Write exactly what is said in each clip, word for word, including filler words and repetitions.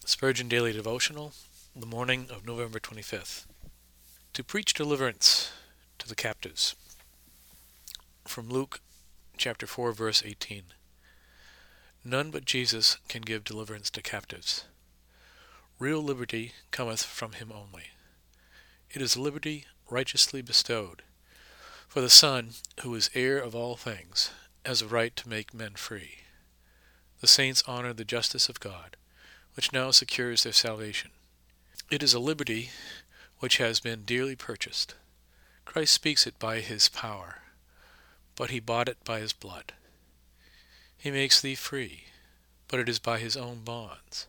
Spurgeon Daily Devotional, the morning of November twenty-fifth. To preach deliverance to the captives. From Luke chapter four, verse eighteen. None but Jesus can give deliverance to captives. Real liberty cometh from him only. It is liberty righteously bestowed. For the Son, who is heir of all things, has a right to make men free. The saints honor the justice of God, which now secures their salvation. It is a liberty which has been dearly purchased. Christ speaks it by his power, but he bought it by his blood. He makes thee free, but it is by his own bonds.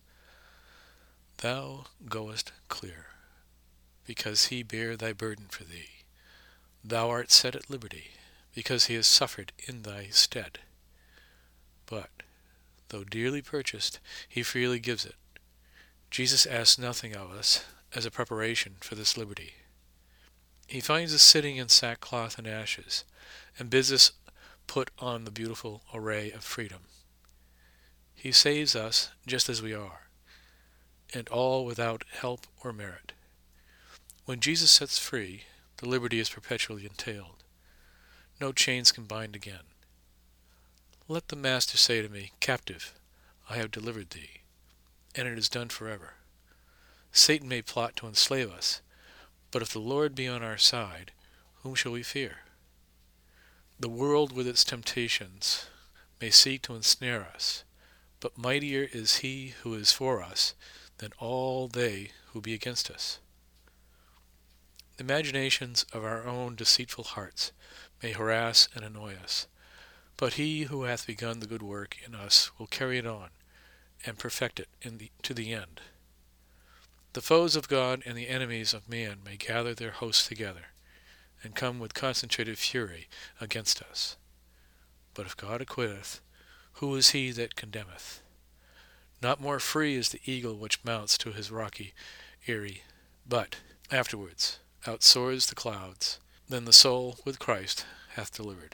Thou goest clear, because he bare thy burden for thee. Thou art set at liberty, because he has suffered in thy stead. But, though dearly purchased, he freely gives it. Jesus asks nothing of us as a preparation for this liberty. He finds us sitting in sackcloth and ashes, and bids us put on the beautiful array of freedom. He saves us just as we are, and all without help or merit. When Jesus sets free, the liberty is perpetually entailed. No chains can bind again. Let the Master say to me, "Captive, I have delivered thee," and it is done forever. Satan may plot to enslave us, but if the Lord be on our side, whom shall we fear? The world with its temptations may seek to ensnare us, but mightier is he who is for us than all they who be against us. The imaginations of our own deceitful hearts may harass and annoy us, but he who hath begun the good work in us will carry it on and perfect it in the, to the end. The foes of God and the enemies of man may gather their hosts together and come with concentrated fury against us. But if God acquitteth, who is he that condemneth? Not more free is the eagle which mounts to his rocky eyrie, but afterwards outsoars the clouds, than the soul with Christ hath delivered.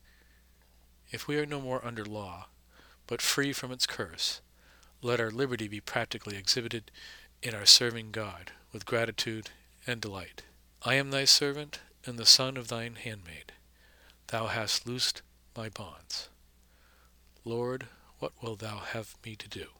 If we are no more under law, but free from its curse, let our liberty be practically exhibited in our serving God with gratitude and delight. I am thy servant and the son of thine handmaid. Thou hast loosed my bonds. Lord, what wilt thou have me to do?